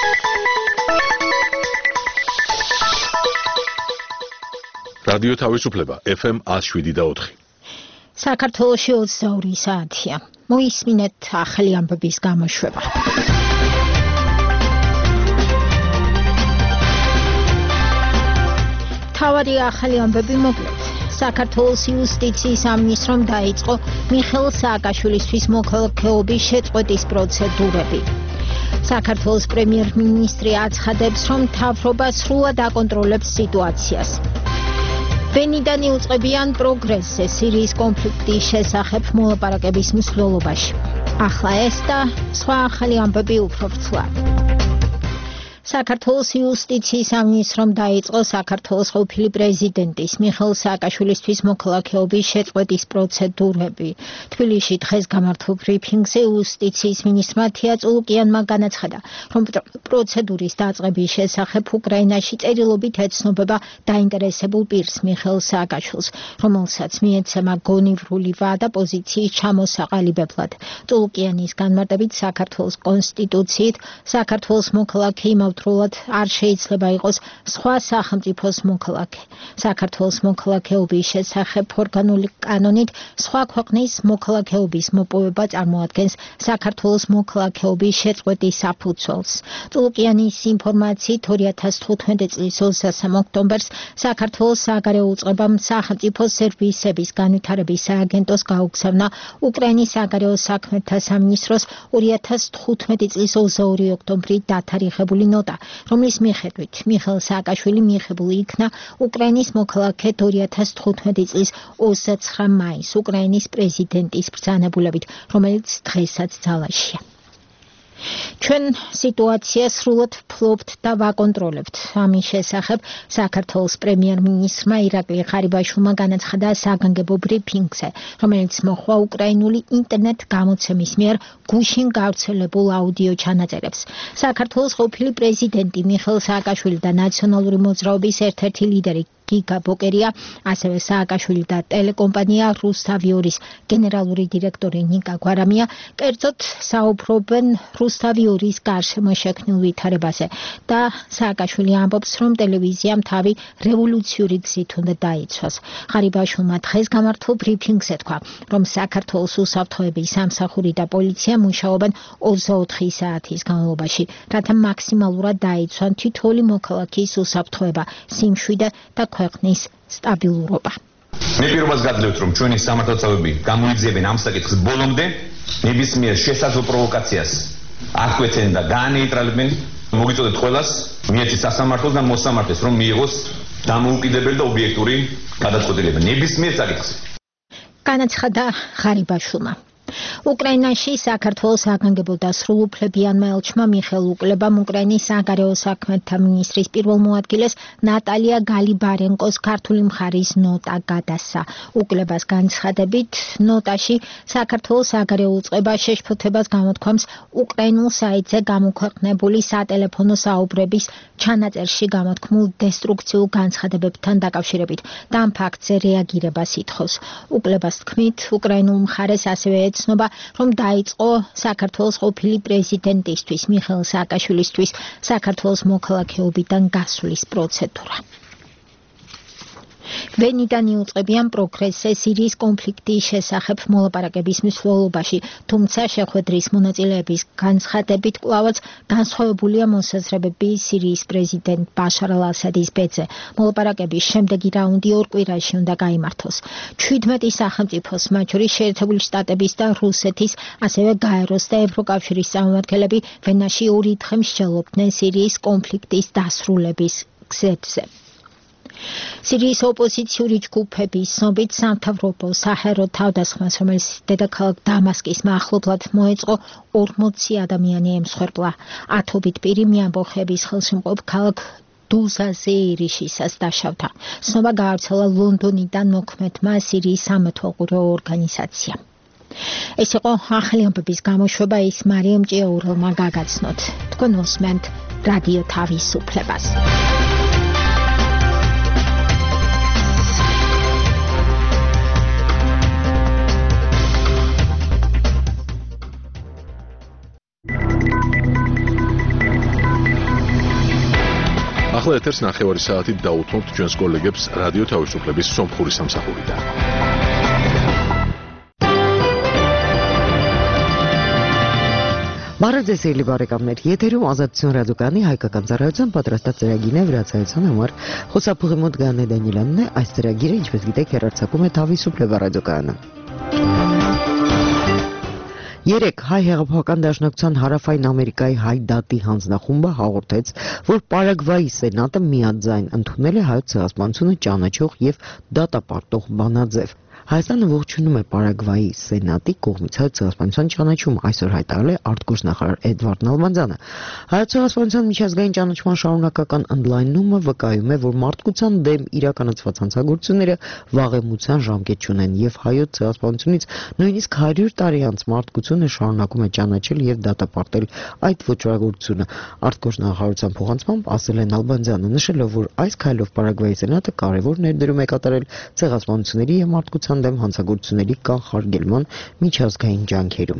რადიო თავისუფლება FM 107.4. საქართველოში 22 საათია. მოისმინეთ ახალი ამბების გამოშვება. თავარი ახალი ამბები მოკლედ. საქართველოს იუსტიციის სამინისტრომ დაიწყო მიხეილ სააკაშვილისთვის მოქალაქეობის შეწყვეტის პროცედურები. საქართველოს პრემიერ-მინისტრი აცხადებს, რომ მთავრობა სრულად აკონტროლებს სიტუაციას. ვენიდან იუწყებიან პროგრესზე სირიის კონფლიქტის შესახებ მოლაპარაკების მსვლელობაში. ახლა ეს და სხვა ახალი ამბები უფრო ვრცლად. საქართველოს იუსტიციის სამინისტრომ დაიწყო საქართველოს ყოფილი პრეზიდენტის მიხეილ სააკაშვილისთვის მოქალაქეობის შეწყვეტის პროცედურები. თბილისში დღეს გამართულ ბრიფინგზე იუსტიციის მინისტრმა თია წულუკიანმა განაცხადა, რომ პროცედურის დაწყების შესახებ უკრაინაში წერილობით ეცნობება დაინტერესებულ პირს მიხეილ სააკაშვილს, რომელსაც მიეცემა გონივრული ვადა პოზიციის ჩამოსაყალიბებლად. წულუკიანის განმარტებით საქართველოს კონსტიტუციით საქართველოს მოქალაქე დროულად არ შეიძლება იყოს სხვა სახელმწიფოს მოქალაქე. საქართველოს მოქალაქეობის შესახებ ორგანული კანონით სხვა ქვეყნის მოქალაქეობის მოპოვება წარმოადგენს საქართველოს მოქალაქეობის შეწყვეტის საფუძველს. წულუკიანის ინფორმაციით 2015 წლის 23 ოქტომბერს საქართველოს სააგარეო უწყებამ სახელმწიფო სერვისების განვითარების სააგენტოს გაუგზავნა უკრაინის სააგარეო საქმეთა სამინისტროს 2015 წლის 22 ოქტომბრის დათარიღებული ნოტა, რომლის მიხედვით მიხეილ სააკაშვილი მიღებული იქნა უკრაინის მოქალაქედ 2015 წლის 29 მაისს უკრაინის პრეზიდენტის ბრძანებულებით, რომელიც დღესაც ძალაშია. ჩვენ სიტუაციას სრულად ვფლობთ და ვაკონტროლებთ. ამის შესახებ საქართველოს პრემიერ-მინისტრმა ირაკლი ღარიბაშვილმა განაცხადა საგანგებო ბრიფინგზე, რომელიც მოჰყვა უკრაინული ინტერნეტ გამოცემის მიერ გუშინ გავრცელებულ აუდიო ჩანაწერებს. საქართველოს ყოფილი პრეზიდენტი მიხეილ სააკაშვილი და ნაციონალური მოძრაობის ერთ-ერთი ლიდერი გიგა ბოკერია, ასევე სააკაშვილი და ტელეკომპანია რუსთავიორის გენერალური დირექტორი ნიკა გვარამია კერძოდ საუბრობენ რუსთავიორის გარშემო შექმნილ ვითარებაზე და სააკაშვილი ამბობს, რომ ტელევიზიამ თავი რევოლუციური გზით უნდა დაიცვას. ღარიბაშვილმა დღეს გამართულ ბრიფინგზე თქვა, რომ საქართველოს უსაფრთხოების სამსახური და პოლიცია მუშაობენ 24 საათის განმავლობაში, რათა მაქსიმალურად დაიცვან თითოეული მოქალაქის უსაფრთხოება, სიმშვიდე და ქვეყნის სტაბილურობა. მე პირობას გაძლევთ, რომ ჩვენი სამართალდამცავები გამოიძიებენ ამ საკითხის ბოლომდე ნებისმიერ შესაძლო პროვოკაციას აღკვეცენ და გაანეიტრალებენ. მოგიწოდეთ ყველას მიეცით სასამართლოს და მოსამართლეს, რომ მიიღოს დამოუკიდებელი და ობიექტური გადაწყვეტილება ნებისმიერ საკითხზე. განაცხადა ღარიბაშვილმა. უკრაინაში საქართველოს საგანგებო და სრულუფლებიანმა ელჩმა მიხეილ უკლებამ უკრაინის სააგარეო საქმეთა მინისტრის პირველ მოადგილეს ნატალია გალიბარენკოს ქართული მხარის ნოტა გადასცა. უკლებას განცხადებით, ნოტაში საქართველოს სააგარეო უწყება შეშფოთებას გამოთქვამს უკრაინულ საიტზე გამოქვეყნებული სატელეფონო საუბრების ჩანაწერში გამოთქმულ დესტრუქციულ განცხადებებთან დაკავშირებით და ამ ფაქტზე რეაგირებას ითხოვს. უკლებას თქმით, უკრაინულ მხარეს ასევე ეცნობა, რომ დაიწყო საქართველოს ყოფილი პრეზიდენტისთვის მიხეილ სააკაშვილისთვის საქართველოს მოქალაქეობიდან გასვლის პროცედურა. ვენიდან იუწყებიან პროგრესზე სირიის კონფლიქტის შესახებ მოლაპარაკების მსვლელობაში, თუმცა შეხვედრის მონაწილეების განცხადებით კვლავაც განსხვავებულია მოსაზრებები სირიის პრეზიდენტ ბაშარ ალ-ასადის ბედზე. მოლაპარაკების შემდეგი რაუნდი 2 კვირაში უნდა გაიმართოს. 17 სახელმწიფოს, მათ შორის შეერთებული შტატების და რუსეთის, ასევე გაეროს და ევროკავშირის წარმომადგენლები ვენაში 2 დღე მსჯელობდნენ სირიის კონფლიქტის დასრულების გზებზე. სირიის ოპოზიციური ჯგუფების ცნობით სამთავრობო საჰაერო თავდასხმას, რომელიც დედაქალაქ დამასკის მახლობლად მოეწყო, 40 ადამიანი ემსხვერპლა. ათობით პირი მიამბოხების ხელშემყოფ ქალაქ დუზაზე ირიშისას დაშავდა. ცნობა გაავრცელა ლონდონიდან მოქმედმა სირიის სამეთვალყურეო ორგანიზაციამ. ეს იყო ახალი ამბების გამოშვება, ის მარიამ ჭიაურელმა გაგაცნოთ. თქვენ უსმენთ რადიო თავისუფლებას. ახლა ეთერს 9 საათით დაუთმობთ ჩვენს კოლეგებს რადიო თავისუფლების სომხური სამსახურიდან. Բարեձեւելի բարեկամներ, եթերում ազատություն ռադիոկայանի հայկական ծառայության պատրաստած ծրագիրն է վրացայության համար խոսափողի մոտ Գանե Դանիելյանն է, այս ծրագիրը ինչպես գիտեք հեռարձակում է Თავისუფლება ռադիոկայանը։ Երեք հայ հեղափոխական դաշնակցության հարավային Ամերիկայի հայ դատի հանձնախումբը հաղորդեց, որ Պարագվայի սենատը միաձայն ընդունել է հայոց ցեղասպանությունը ճանաչող եւ դատապարտող բանաձև։ Հայաստանը ողջունում է Պարագվայի սենատի կողմից հայոց ցեղասպանության ճանաչումը, այսօր հայտարարել է արտգործնախարար Էդվարդ Նալբանդյանը։ Հայոց ցեղասպանության միջազգային ճանաչման շարունակական ընդլայնումը վկայում է, որ մարդկության դեմ իրականացված հանցագործությունները վաղեմության ժամկետ չունեն եւ հայոց ցեղասպանությունից նույնիսկ 100 տարի անց մարդկությունը շարունակում է ճանաչել եւ դատապարտել այդ ոճրագործությունը։ Արտգործնախարարության փոխանցմամբ ասել է Նալբանդյանը, նշելով, որ այս քայլով Պարագվայի սենատը կարևոր ներդրում է կատարել ցեղասպանությունների եւ մարդկության դեմ հանցագործությունների կանխարգելման միջազգային ջանքերում։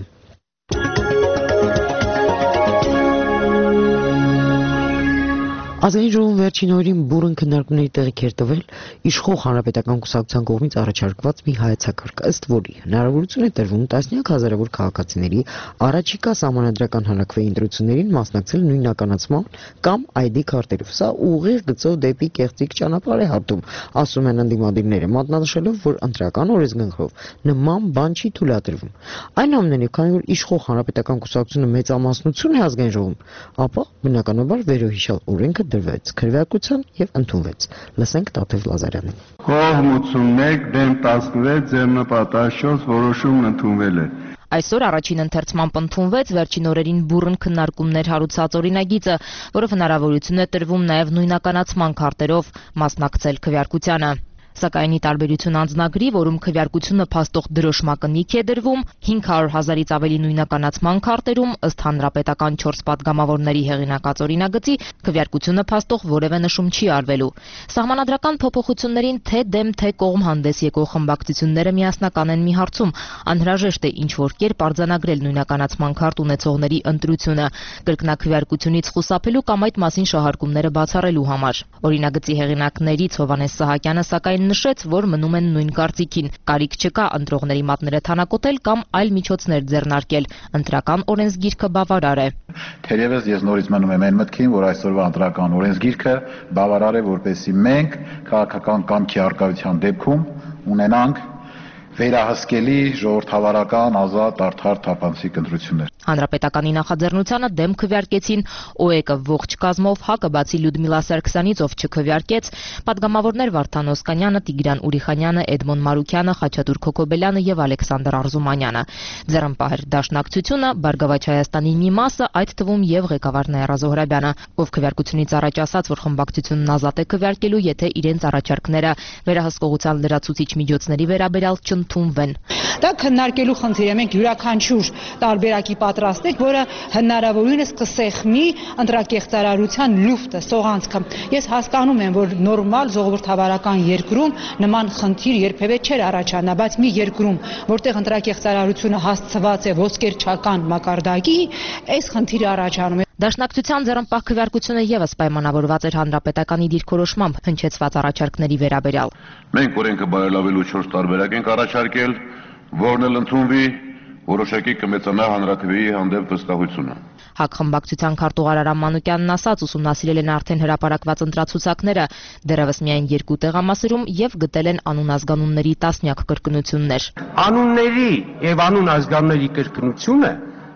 Ազգային ժողովում վերջին օրերին բուռն քննարկումների տեղիք էր տվել իշխող հանրապետական կուսակցության կողմից առաջարկված մի հայեցակարգ, ըստ որի հնարավորություն է տրվում տասնյակ հազարավոր քաղաքացիների առաջիկա սահմանադրական հանրաքվեի ընտրություններին մասնակցել նույնականացման կամ ID քարտերով։ Սա ուղիղ գծով դեպի կեղծիք ճանապարհ է հատում, ասում են ընդդիմադիրները, մատնանշելով, որ ընտրական օրենսգծով նման բան չի թույլատրվում։ Այնուամենայնիվ, քանի որ իշխող հանրապետական կուսակցությունը մեծամասնություն է ազգային ժողովում, ապա բնականաբար վերոհիշյալ օրենքը դրվեց քրեակության եւ ընդունվեց։ Լսենք Տաթև Լազարյանին։ Կողմ 81 դեմ 16 ձեռնպատահ 4 որոշումն ընդունվել է։ Այսօր առաջին ընթերցմամբ ընդունվեց վերջին օրերին բուռն քննարկումներ հարուցած օրինագիծը, որով հնարավորություն է տրվում նաեւ նույնականացման քարտերով մասնակցել քվեարկությանը։ Սակայն ի տարբերություն անձնագրի, որում քվեարկությունը փաստող դրոշմակնիկ է դրվում, 500,000-ից ավելի նույնականացման քարտերում, ըստ հանրապետական 4 պատգամավորների հեղինակած օրինագծի, քվեարկությունը փաստող որևէ նշում չի արվելու։ Սահմանադրական փոփոխություններին թե դեմ թե կողմ հանդես եկող խմբակցությունները միասնական են մի հարցում, անհրաժեշտ է ինչ-որ կերպ արձանագրել նույնականացման քարտ ունեցողների ընտրությունը, կրկնակվեարկությունից խուսափելու կամ այդ մասին շահարկումները բացառելու համար։ Օրինագծի հեղինակներից Հովհաննես Սահակյանը սակայն նշեց, որ մնում են նույն կարծիքին, կարիք չկա ընտրողների մատները թանակոտել կամ այլ միջոցներ ձեռնարկել, ընտրական օրենսգիրքը բավարար է։ Թերևս ես նորից մնում եմ այն մտքին, որ այսօրվա ընտրական օրենսգիրքը բավարար է, որպեսզի մենք քաղաքական կամքի առկայության դեպքում ունենանք վերահսկելի ժողովրդավարական, ազատ, արդար, թափանցիկ ընտրություններ։ Հանրապետականի նախաձեռնությանը դեմ քվեարկեցին ՕԵԿ-ը ողջ կազմով, ՀԱԿ-ը բացի Լյուդմիլա Սարգսյանից, ով չքվեարկեց, պատգամավորներ Վարդան Օսկանյանը, Տիգրան Ուրիխանյանը, Էդմոն Մարուկյանը, Խաչատուր Քոքոբելյանը եւ Ալեքսանդր Արզումանյանը։ Ձեռնպահեր դաշնակցությունը, Բարգավաճ Հայաստանի մի մասը, այդ թվում եւ ղեկավար Նաիրա Զոհրաբյանը, ով քվեարկությունից առաջ ասաց, որ խմբակցությունն ազատ է քվեարկելու, եթե իրենց առաջարկները վերահսկողության լրացուցիչ միջոցների վերաբերյալ չընդունվեն։ Դա քննարկելու խնդիր է, մենք յուրաքանչյուր տարբերակի պատրաստենք, որը հնարավորինս կսեղմի ընտրակեղծարարության լուֆտը, սողանցքը։ Ես հասկանում եմ, որ նորմալ ժողովրդավարական երկրում նման խնդիր երբևէ չէր առաջանա, բայց մի երկրում, որտեղ ընտրակեղծարարությունը հասցված է ոսկերչական մակարդակի, այս խնդիրը առաջանում է։ Դաշնակցության ձեռնպահ քվեարկությունը եւս պայմանավորված էր հանրապետականի դիրքորոշմամբ հնչեցված առաջարկների վերաբերյալ։ Մենք օրենքը բարելավելու 4 տարբերակ ենք առաջարկել, որն էլ ընդունվի, որոշակի կմեծանա հանրաքվեի հանդեպ վստահությունը։ ՀԱԿ խմբակցության քարտուղար Արամ Մանուկյանն ասաց, ուսումնասիրել են արդեն հրապարակված ընտրացուցակները, դեռևս միայն 2 տեղամասերում եւ գտել են անուն-ազգանունների տասնյակ կրկնություններ։ Անունների եւ անուն-ազգանունների կրկնությունը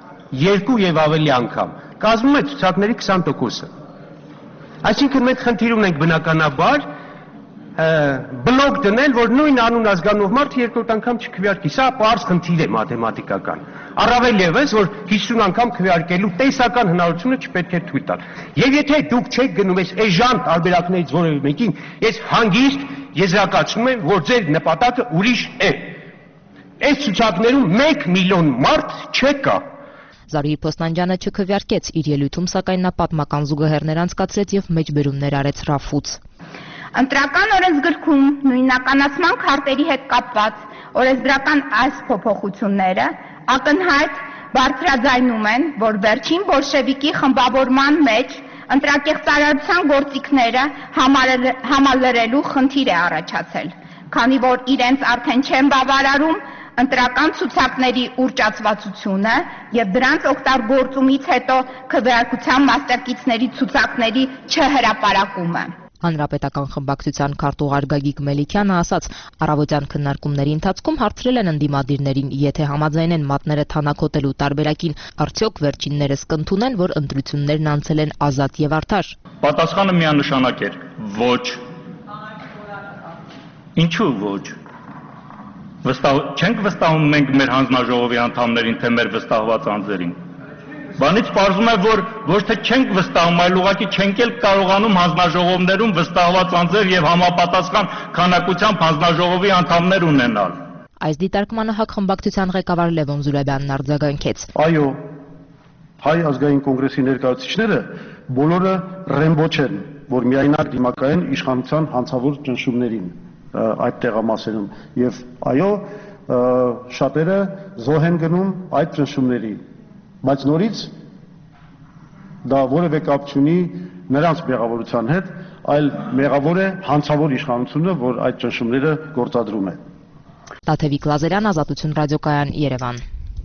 2 եւ ավելի անգամ կազմում է ցուցակների 20%-ը։ Այսինքն մենք խնդիր ունենք բնականաբար բլոկ դնել, որ նույն անուն ազգանով մարդը երկրորդ անգամ չքվեարկի։ Սա պարզ խնդիր է մաթեմատիկական։ Առավել ևս, որ 50 անգամ քվեարկելու տեսական հնարավորությունը չպետք է թույլ տալ։ Եվ եթե դուք չեք գնում այս էժան տարբերակներից որևէ մեկին, ես հանգիստ եզրակացնում եմ, որ ձեր նպատակը ուրիշ է։ Այս ցուցակներում 1 միլիոն մարդ չկա։ Զարուհի Փոստանջյանը չքվեարկեց իր ելույթում, սակայն նա պատմական զուգահեռներ անցկացրեց եւ մեջբերումներ արեց Ռաֆուց։ Ընտրական օրենսգրքում նույնականացման քարտերի հետ կապված օրենսդրական այս փոփոխությունները ակնհայտ բարձրաձայնում են, որ վերջին բոլշևիկի խմբավորման մեջ ընտրակեղծարարության գործիքները համալրելու խնդիր է առաջացել, քանի որ իրենց արդեն չեն բավարարում ընտրական ցուցակների ուռճացվածությունը եւ դրանց օգտագործումից հետո քվեարկության մասնակիցների ցուցակների չհրապարակումը։ Հանրապետական խմբակցության քարտուղար Գագիկ Մելիքյանը ասաց, առավոտյան քննարկումների ընթացքում հարցրել են ընդդիմադիրներին, եթե համաձայն են մատները թանաքոտելու տարբերակին, արդյոք վերջիններս կընդունեն, որ ընտրություններն անցել են ազատ եւ արդար։ Պատասխանը միանշանակ էր՝ ոչ։ Ինչու ոչ։ Չենք վստահում մենք մեր հանձնաժողովի անդամներին, թե մեր վստահված անձերին։ Բանից պարզում է, որ ոչ թե չենք վստահում, այլ ուղղակի չենք էլ կարողանում հանձնաժողովներում վստահված անձեր եւ համապատասխան քանակությամբ հանձնաժողովի անդամներ ունենալ։ Այս դիտարկմանը ՀԱԿ խմբակցության ղեկավար Լևոն Զուրաբյանն արձագանքեց։ Այո, հայ ազգային կոնգրեսի ներկայացուցիչները բոլորը ռեմբո չեն, որ միայնակ դիմակայեն իշխանության հանցավոր ճնշումներին այդ տեղամասերում եւ այո, շատերը զոհ են գնում այդ ճնշումների, բայց նորից դա որևէ կապ չունի նրանց մեղավորության հետ, այլ մեղավոր է հանցավոր իշխանությունը, որ այդ ճնշումները գործադրում է։ Տաթևիկ Լազարյան, Ազատություն ռադիոկայան, Երևան։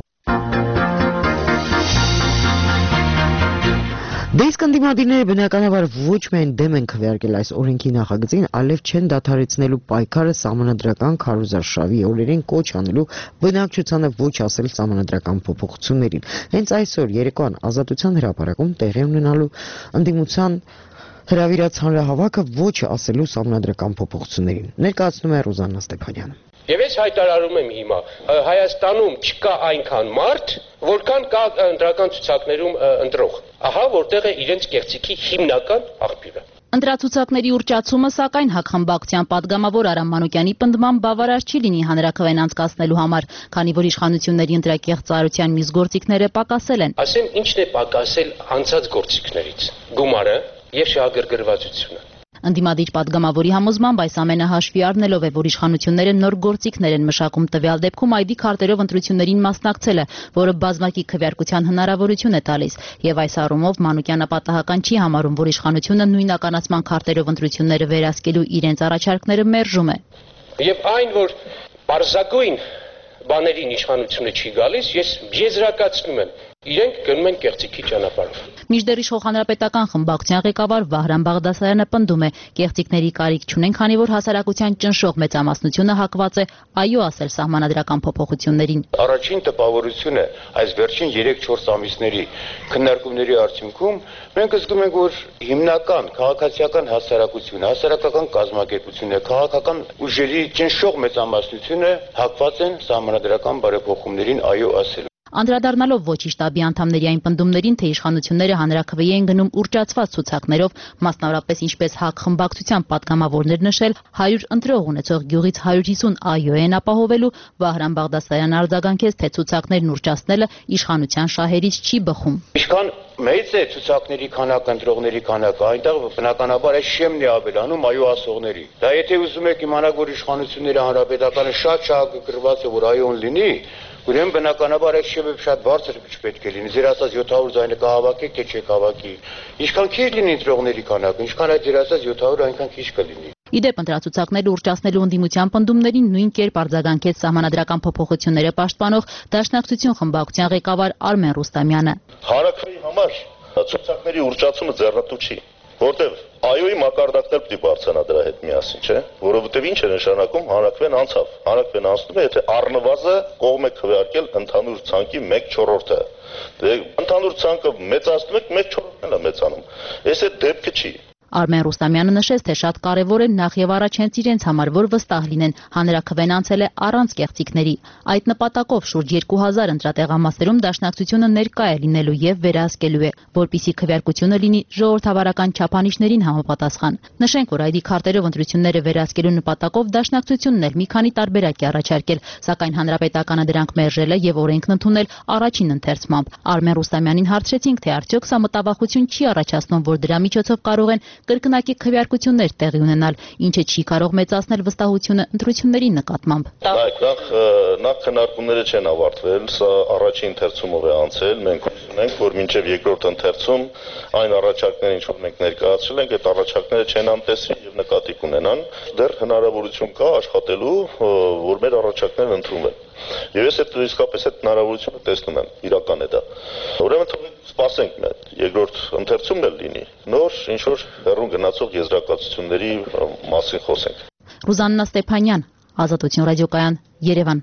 Դե իսկ ընդդիմադիրները բնականաբար ոչ միայն դեմ են քվեարկել այս օրենքի նախագծին, այլև չեն դադարեցնելու պայքարը սահմանադրական քարոզարշավի օրերին կոչ անելու բնակչությանը ոչ ասել սահմանադրական փոփոխություններին։ Հենց այսօր երեկոյան Ազատության հրապարակում տեղի ունենալու ընդդիմության հրավիրած հանրահավաքը ոչ ասելու սահմանադրական փոփոխություններին։ Ներկայացնում է Ռուզաննա Ստեփանյանը։ Եվ ես հայտարարում եմ հիմա, Հայաստանում չկա այնքան մարդ, որքան կա ընտրական ցուցակներում ընտրող։ Ահա որտեղ է իրենց կեղծիքի հիմնական աղբյուրը։ Ընտրացուցակների ուռճացումը, սակայն ՀԱԿ խմբակցության падգամավոր Արամ Մանուկյանի պնդմամբ բավարար չի լինի հանրաքվեն անցկացնելու համար, քանի որ իշխանությունների ընտրակեղծարարության մյուս գործիքները պակասել են։ Ասեմ, ինչն է պակասել անցած գործիքներից՝ գումարը եւ շահագրգռվածությունը։ Ընդդիմադիր падգամավորի համոզմամբ այս ամենը հաշվի առնելով է, որ իշխանությունները նոր գործիքներ են մշակում տվյալ դեպքում ID քարտերով ընտրություններին մասնակցելը, որը բազմակի քվեարկության հնարավորություն է տալիս, եւ այս առումով Մանուկյանը պատահական չի համարում, որ իշխանությունը նույնականացման քարտերով ընտրությունները վերահսկելու իրենց առաջարկները մերժում է։ Եվ այն, որ պարզագույն բաներին իշխանությունը չի գալիս, ես եզրակացնում եմ, իրենք գնում են կեղծիքի ճանապարհով։ Մինչդեռ իշխող հանրապետական խմբակցության ղեկավար Վահրամ Բաղդասարյանը պնդում է, կեղծիքների կարիք չունեն, քանի որ հասարակության ճնշող մեծամասնությունը հակված է այո ասել սահմանադրական փոփոխություններին։ Առաջին տպավորությունը այս վերջին 3-4 ամիսների քննարկումների արդյունքում մենք զգում ենք, որ հիմնական քաղաքացիական հասարակությունը, հասարակական կազմակերպությունը, քաղաքական ուժերի ճնշող մեծամասնությունը հակված են սահմանադրական բարեփոխումներին այո ասել։ Անդրադառնալով ոչի շտաբի անդամների այն պնդումներին, թե իշխանությունները հանրաքվեի են գնում ուռճացված ցուցակներով, մասնավորապես ինչպես ՀԱԿ խմբակցության падգամավորներ նշել, 100 ընտրող ունեցող գյուղից 150 այո են ապահովելու, Վահրամ Բաղդասարյանը արձագանքեց, թե ցուցակներն ուռճացնելը իշխանության շահերից չի բխում։ Ինչքան մեծ է ցուցակների քանակը, ընտրողների քանակը, այնտեղ բնականաբար այս շեմն է ավելանում այո ասողների։ Դա եթե ուզում եք իմանալ, որ իշխանությունները հանրապետականը շատ շահագրգռված է, որ այոն լինի, ուրեմն բնականաբար այդ շեմը շատ բարձր չպետք է լինի։ Ձեր ասած 700 ձայնը կհավաքեք, թե չեք հավաքի։ Ինչքան քիչ լինի ընտրողների քանակը, ինչքան այդ ձեր ասած 700 այնքան քիչ կլինի։ Իդեպ ընտրացուցակները ուռճացնելու ընդդիմության պնդումներին նույն կերպ արձագանքեց սահմանադրական փոփոխությունները պաշտպանող Դաշնակցություն խմբակցության ղեկավար Արմեն Ռուստամյանը։ Հանրաքվեի համար ցուցակների ուռճացումը ձեռնտու չի, որտեղ այոյի մակարդակներ պիտի բարձրանա դրա հետ միասին, չէ՞, որովհետև ինչ է նշանակում հանրաքվեն անցավ։ Հանրաքվեն անցնում է, եթե առնվազը կողմ է քվեարկել ընդհանուր ցանկի 1/4-ը։ Դե ընդհանուր ցանկը մեծացնում եք 1/4-ն էլ է մեծանում։ Այս է դեպքը չի։ Արմեն Ռուստամյանը նշեց, թե շատ կարևոր է նախ եւ առաջ հենց իրենց համար, որ վստահ լինեն, հանրաքվեն անցել է առանց կեղծիքների։ Այդ նպատակով շուրջ 2000 ընտրատեղամասերում Դաշնակցությունը ներկա է լինելու եւ վերահսկելու է, որպիսի քվեարկությունը լինի ժողովրդավարական չափանիշներին համապատասխան։ Նշենք, որ ID քարտերով ընտրությունները վերահսկելու նպատակով Դաշնակցությունն էլ մի քանի տարբերակ է առաջարկել, սակայն հանրապետականը դրանք մերժել է եւ օրենքն ընդունել առաջին ընթերցմամբ։ Արմեն Ռուստամյանին հարցրեցինք, թե արդյոք սա մտավախություն չի առաջացնում, որ դրա միջոցով կարող են կրկնակի քվեարկություններ տեղի ունենալ, ինչը չի կարող մեծացնել վստահությունը ընտրությունների նկատմամբ։ Նախ քննարկումները չեն ավարտվել, սա առաջին ընթերցումով է անցել, մենք ունենք, որ մինչև երկրորդ ընթերցում այն առաջարկները, ինչ որ մենք ներկայացրել ենք, այդ առաջարկները չեն անտեսվի եւ նկատի կունենան, դեռ հնարավորություն կա աշխատելու, որ մեր առաջարկներն ընդունվեն։ Եվ ես իսկապես այդ հնարավորությունը տեսնում եմ, իրական է դա։ Ուրեմն թողեք սպասենք մենք, երկրորդ ընթերցումն էլ լինի, նոր ինչ որ հեռուն գնացող եզրակացությունների մասին խոսենք։ Ռուզաննա Ստեփանյան, Ազատություն ռադիոկայան, Երևան։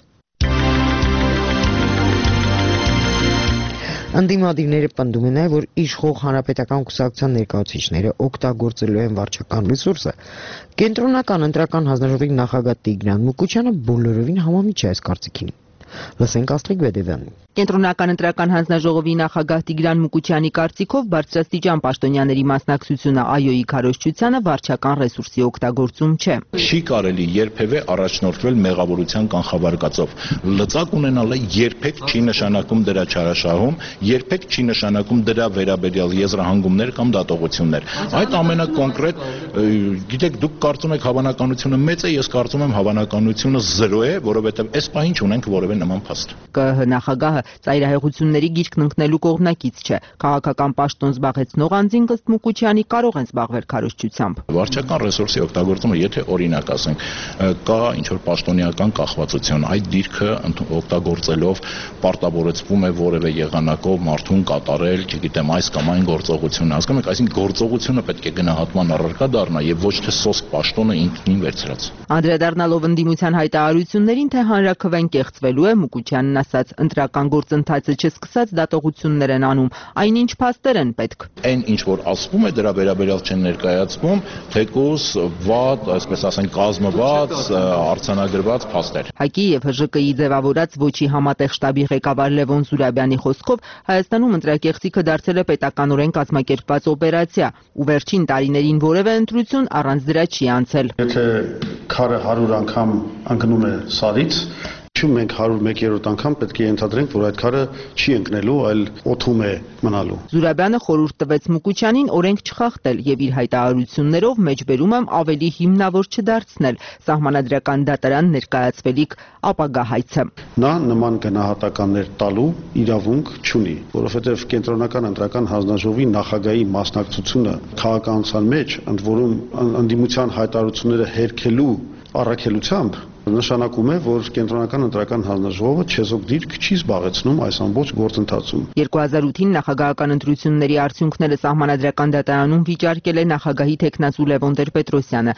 Ընդդիմադիրները պնդում են, որ իշխող հանրապետական կուսակցության ներկայացուցիչները օգտագործելու են վարչական ռեսուրսը։ Կենտրոնական ընտրական հանձնաժողովի նախագահ Տիգրան Մուկուչյանը բոլորովին համամիջ է այս կարծիքին։ Լսենք Աստղիկ Բեդևյանին։ Կենտրոնական ընտրական հանձնաժողովի նախագահ Տիգրան Մուկուչյանի կարծիքով բարձրաստիճան պաշտոնյաների մասնակցությունը ԱՅՈ-ի քարոզչությանը վարչական ռեսուրսի օգտագործում չէ։ Չի կարելի երբևէ առաջնորդվել մեղավորության կանխավարկածով։ Լծակ ունենալը երբեք չի նշանակում դրա չարաշահում, երբեք չի նշանակում դրա վերաբերյալ եզրահանգումներ կամ դատողություններ։ Այդ ամենակոնկրետ, գիտեք, դուք կարծում եք հավանականությունը մեծ է, ես կարծում եմ հավանականությունը 0 է, որովհետև այս պահին չունենք որևէ նման փաստ։ ԿՀ նախագահը ծայրահեղությունների գիրկն ընկնելու կողմնակից չէ։ Քաղաքական պաշտոն զբաղեցնող անձին ըստ Մուկուչյանի կարող են զբաղվել քարոզչությամբ։ Վարչական ռեսուրսի օգտագործումը, եթե օրինակ ասենք, կա ինչ որ պաշտոնեական կախվածություն, այդ դիրքը օգտագործելով պարտավորեցվում է որևէ եղանակով մարդուն կատարել, չգիտեմ, այս կամ այն գործողությունը, հասկանում եք, այսինքն գործողությունը պետք է գնահատման առարկա դառնա եւ ոչ թե սոսկ պաշտոնը ինքնին վերցրած։ Անդրադառնալով ընդդիմության հայտարարություններին, թե հանրաքվեն կեղծվելու է, Մուկուչյանն ասաց, ընտրական գործընթացը չսկսած դատողություններ են անում, այնինչ փաստեր են պետք։ Այն ինչ որ ասվում է դրա վերաբերյալ չեն ներկայացվում, թեկուզ վատ, այսպես ասենք, կազմված, արձանագրված փաստեր։ ՀԱԿ-ի եւ ՀԺԿ-ի ձևավորած ոչի համատեղ շտաբի ղեկավար Լևոն Զուրաբյանի խոսքով Հայաստանում ընտրակեղծիքը դարձել է պետականորեն կազմակերպված օպերացիա, ու վերջին տարիներին որևէ ընտրություն առանց դրա չի անցել։ Եթե քարը 100 անգամ ընկնում է սարից, մենք 101-րդ անգամ պետք է ենթադրենք, որ այդ քարը չի ընկնելու, այլ օդում է մնալու։ Զուրաբյանը խորհուրդ տվեց Մուկուչյանին օրենք չխախտել եւ իր հայտարարություններով մեջբերում եմ ավելի հիմնավոր չդարձնել սահմանադրական դատարան ներկայացվելիք ապագա հայցը։ Նա նման գնահատականներ տալու իրավունք չունի, որովհետեւ կենտրոնական ընտրական հանձնաժողովի նախագահի մասնակցությունը քաղաքականության մեջ, ընդ որում ընդդիմության հայտարարությունները հերքելու առաքելությամբ նշանակում է, որ կենտրոնական ընտրական հանձնաժողովը չեզոք դիրք չի զբաղեցնում այս ամբողջ գործընթացում։ 2008-ին նախագահական ընտրությունների արդյունքները սահմանադրական դատարանում վիճարկել է նախագահի թեկնածու Լևոն Տեր-Պետրոսյանը։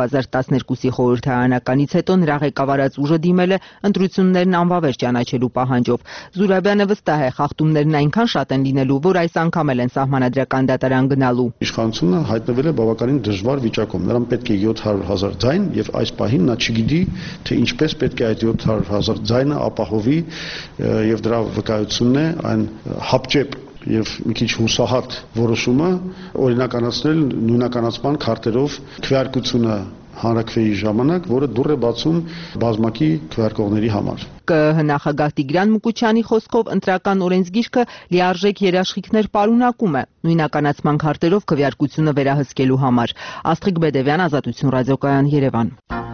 2012-ի խորհրդարանականից հետո նրա ղեկավարած ուժը դիմել է ընտրություններն անվավեր ճանաչելու պահանջով։ Զուրաբյանը վստահ է, խախտումներն այնքան շատ են լինելու, որ այս անգամ էլ են սահմանադրական դատարան գնալու։ Իշխանությունը հայտնվել է բավականին դժվար վիճակում։ Նրան պետք է 700,000 ձայն եւ այս պահին նա չգիտի, թե ինչպես պետք է այդ 700,000 ձայնը ապահովի եւ դրա վկայությունն է այն հապճեպ եւ մի քիչ հուսահատ որոշումը օրինականացնել նույնականացման քարտերով քվեարկությունը հանրաքվեի ժամանակ, որը դուռ է բացում բազմակի քվեարկողների համար։ ԿՀ նախագահ Տիգրան Մուկուչյանի խոսքով ընտրական օրենսգիրքը լիարժեք երաշխիքներ պարունակում է նույնականացման քարտերով քվեարկությունը վերահսկելու համար։ Աստղիկ Բեդևյան, Ազատություն ռադիոկայան, Երևան։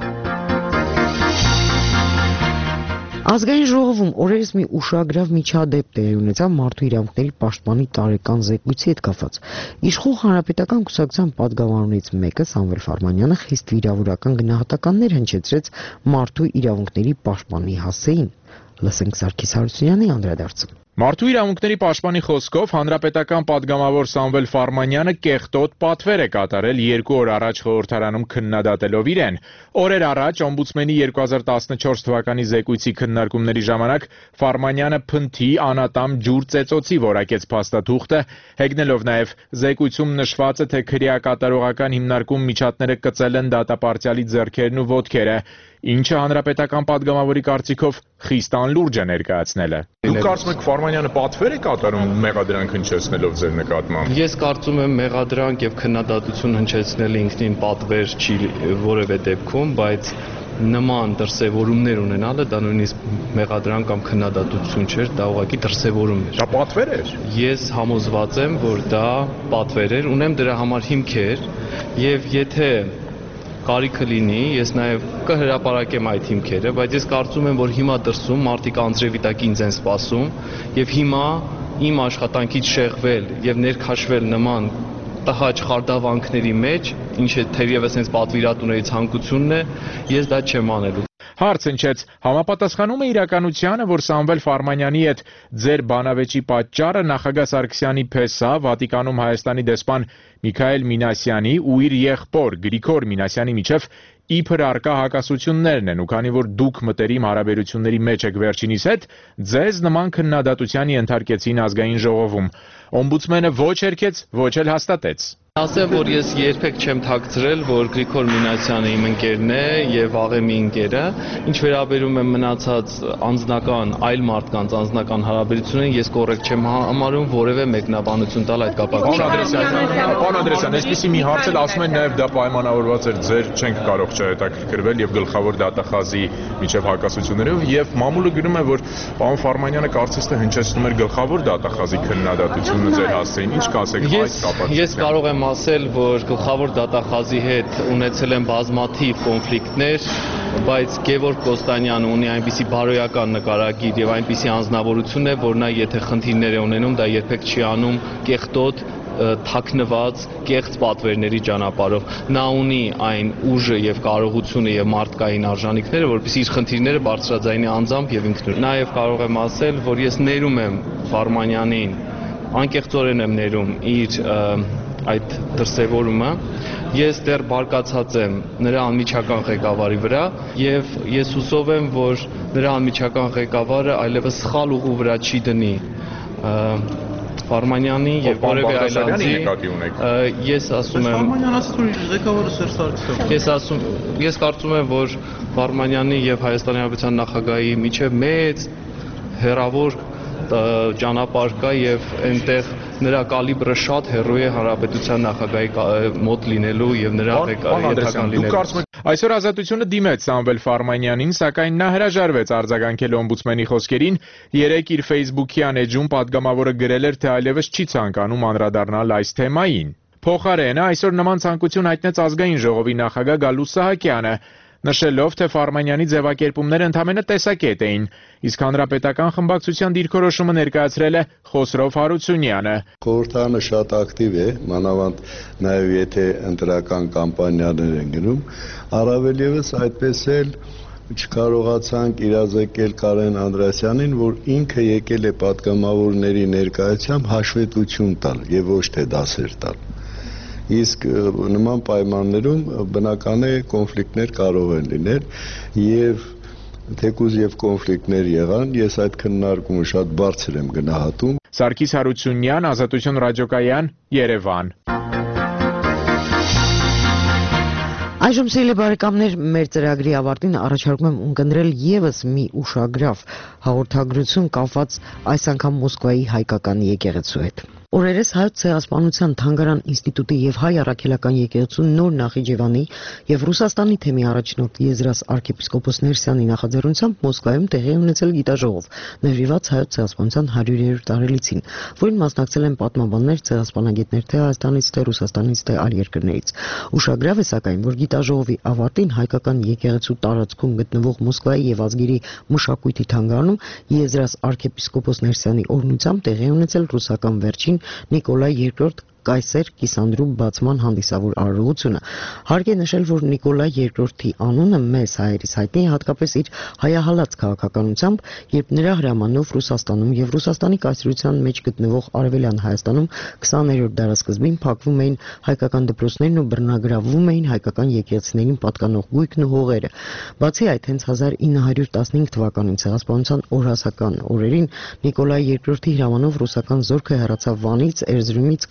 Ազգային ժողովում օրերս մի ուշագրավ միջադեպ տեղի ունեցավ մարդու իրավունքների պաշտպանի տարեկան զեկույցի հետ կապված։ Իշխող հանրապետական կուսակցության պատգամավորներից մեկը Սամվել Ֆարմանյանը խիստ վիրավորական գնահատականներ հնչեցրեց մարդու իրավունքների պաշտպանի հասցեին։ Լսենք Սարգիս Հարությունյանի անդրադարձը։ Մարդու իրավունքների պաշտպանի խոսքով հանրապետական падգամավոր Սամվել Ֆարմանյանը կեղտոտ պատվեր է կատարել 2 օր առաջ խորհրդարանում քննադատելով իրեն։ Օրեր առաջ օմբուդսմենի 2014 թվականի զեկույցի քննարկումների ժամանակ Ֆարմանյանը փնթի անատամ ջուր ծեծոցի որակեց փաստաթուղթը, հեգնելով նաև զեկույցում նշված է, թե քրեակատարողական հիմնարկում միջատները կծել են դատապարտյալի ձեռքերն ու ոտքերը, ինչը հանրապետական падգամավորի կարծիքով խիստ անլուրջ է ներկայացնելը։ Դուք կարծում եք Ֆարմանյանը պատվեր է կատարում մեղադրանք հնչեցնելով ձեր նկատմամբ։ Ես կարծում եմ մեղադրանք եւ քննադատություն հնչեցնելը ինքնին պատվեր չի որևէ դեպքում, բայց նման դրսևորումներ ունենալը դա նույնիսկ մեղադրանք կամ քննադատություն չէր, դա ուղղակի դրսևորում էր։ Դա պատվեր էր։ Ես համոզված եմ, որ դա պատվեր էր, ունեմ դրա համար հիմքեր, եւ եթե կարիքը լինի, ես նաև կհրապարակեմ այդ հիմքերը, բայց ես կարծում եմ, որ հիմա դրսում մարդիկ անձրևիտակի ինձ են սպասում եւ հիմա իմ աշխատանքից շեղվել եւ ներքաշվել նման տհաճ խարդավանքների մեջ, ինչը թերևս հենց պատվիրատուների ցանկությունն է, ես դա չեմ անելու։ Հարց հնչեց, համապատասխանում է իրականությանը, որ Սամվել Ֆարմանյանի հետ ձեր բանավեճի պատճառը նախագահ Սարգսյանի փեսա Վատիկանում Հայաստանի դեսպան Միքայել Մինասյանի ու իր եղբոր Գրիգոր Մինասյանի միջև իբր արկա հակասություններն են, ու քանի որ դուք մտերիմ հարաբերությունների մեջ եք վերջինիս հետ, ձեզ նման քննադատության ենթարկեցին ազգային ժողովում։ Օմբուդսմենը ոչ երգեց, ոչ էլ հաստատեց։ Ասեմ, որ ես երբեք չեմ թաքցրել, որ Գրիգոր Մինասյանը իմ ընկերն է եւ Վաղեմի ընկերը, ինչ վերաբերում է մնացած անձնական այլ մարդկանց անձնական հարաբերություններին, ես կոռեկտ չեմ համարում որևէ մեկնաբանություն տալ այդ կապակցությամբ։ Պարոն Անդրեասյան, այսպեսի մի հարց էլ ասում են նաեւ դա պայմանավորված էր ձեր չենք կարող չհետաքրքրվել եւ գլխավոր դատախազի միջև հակասություններով եւ մամուլը գրում է, որ պարոն Ֆարմանյանը կարծես թե հնչեցնում էր գլխավոր դատախազի քննադատությունը ձեր հասցեին։ Ինչ կասեք այս կապակցությամբ։ Ես կարող եմ ասել, որ գլխավոր դատախազի հետ ունեցել են բազմաթիվ կոնֆլիկտներ, բայց Գևորգ Կոստանյանը ունի այնպիսի բարոյական նկարագիր եւ այնպիսի անձնավորություն է, որ նա եթե խնդիրներ է ունենում, դա երբեք չի անում կեղտոտ թաքնված կեղծ պատվերների ճանապարհով։ Նա ունի այն ուժը եւ կարողությունը եւ մարդկային արժանինքները, որպեսզի իր խնդիրները բարձրաձայնի անձամբ եւ ինքնուրույն։ Նաեւ կարող եմ ասել, որ ես ներում եմ Ֆարմանյանին, անկեղծորեն եմ ներում իր այդ դրսևորումը, ես դեռ բարկացած եմ նրա անմիջական ղեկավարի վրա եւ ես հուսով եմ, որ նրա անմիջական ղեկավարը այլևս սխալ ուղու վրա չի դնի Ֆարմանյանի եւ որևէ այլ անձի։ Ես ասում եմ Ֆարմանյանը ասում է ղեկավարը Սերժ Սարգսյանն։ Ես կարծում եմ, որ Ֆարմանյանի եւ Հայաստանի Հանրապետության նախագահի միջև մեծ հեռավոր ճանապարհ կա եւ այնտեղ նրա կալիբրը շատ հեռու է Հանրապետության նախագահի մոտ լինելու եւ նրա ղեկավարական լինելու։ Այսօր Ազատությունը դիմեց Սամվել Ֆարմանյանին, սակայն նա հրաժարվեց արձագանքել օմբուդսմենի խոսքերին։ Երեկ իր Facebook-յան էջում պատգամավորը գրել էր, թե այլևս չի ցանկանում անդրադառնալ այս թեմային։ Փոխարենը այսօր նման ցանկություն հայտնեց ազգային ժողովի նախագահ Գալուստ Սահակյանը, նշելով, թե Ֆարմանյանի ձևակերպումները ընդամենը տեսակետ էին, իսկ հանրապետական խմբակցության դիրքորոշումը ներկայացրել է Խոսրով Հարությունյանը։ Խորհրդարանը շատ ակտիվ է, մանավանդ նաև եթե ընտրական կամպանիաներ են գնում, առավել ևս այդպես էլ չկարողացանք իրազեկել Կարեն Անդրեասյանին, որ ինքը եկել է պատգամավորների ներկայությամբ հաշվետվություն տալ եւ ոչ թե դասեր տալ։ Իսկ նման պայմաններում բնական է կոնֆլիկտներ կարող են լինել եւ թեկուզ եւ կոնֆլիկտներ եղան, ես այդ քննարկումը շատ բարձր եմ գնահատում։ Սարգիս Հարությունյան, Ազատություն ռադիոկայան, Երևան։ Այժմ սիրելի բարեկամներ, մեր ծրագրի ավարտին առաջարկում եմ ունկնդրել եւս մի ուշագրավ հաղորդագրություն կապված այս անգամ Մոսկվայի հայկական եկեղեցու հետ։ Օրերս Հայոց ցեղասպանության թանգարան ինստիտուտի եւ Հայ առաքելական եկեղեցու նոր Նախիջևանի եւ Ռուսաստանի թեմի առաջնորդ Եզրաս arczepiskopos Ներսյանի նախաձեռնությամբ Մոսկվայում տեղի ունեցել գիտաժողով, նվիրված Հայոց ցեղասպանության 100-րդ տարելիցին, որին մասնակցել են պատմաբաններ, ցեղասպանագետներ թե Հայաստանից, թե Ռուսաստանից, թե այլ երկրներից։ Ուշագրավ է սակայն, որ գիտաժողովի ավարտին հայկական եկեղեցու տարածքում գտնվող Մոսկվայի եւ ազգերի մշակույթի թանգարանում Եզրաս arczepiskopos Ներսյանի օրհնությամբ տեղի ունեցել ռուսական վերջին Նիկոլայ II Կայսեր Կիսանդրու բացման հանդիսավոր արարողությունը։ Հարկ է նշել, որ Նիկոլայ II-ի անունը մեզ հայերիս հայտնի է հատկապես իր հայահալած քաղաքականությամբ, երբ նրա հրամանով Ռուսաստանում եւ Ռուսաստանի կայսրության մեջ գտնվող Արևելյան Հայաստանում 20-րդ դարասկզբին փակվում էին հայկական դպրոցներն ու բռնագրավվում էին հայկական եկեղեցիներին պատկանող գույքն ու հողերը։ Բացի այդ, հենց 1915 թվականին ցեղասպանության օրհասական օրերին Նիկոլայ II-ի հրամանով ռուսական զորքը հեռացավ Վանից, Էրզրումից, Կարսից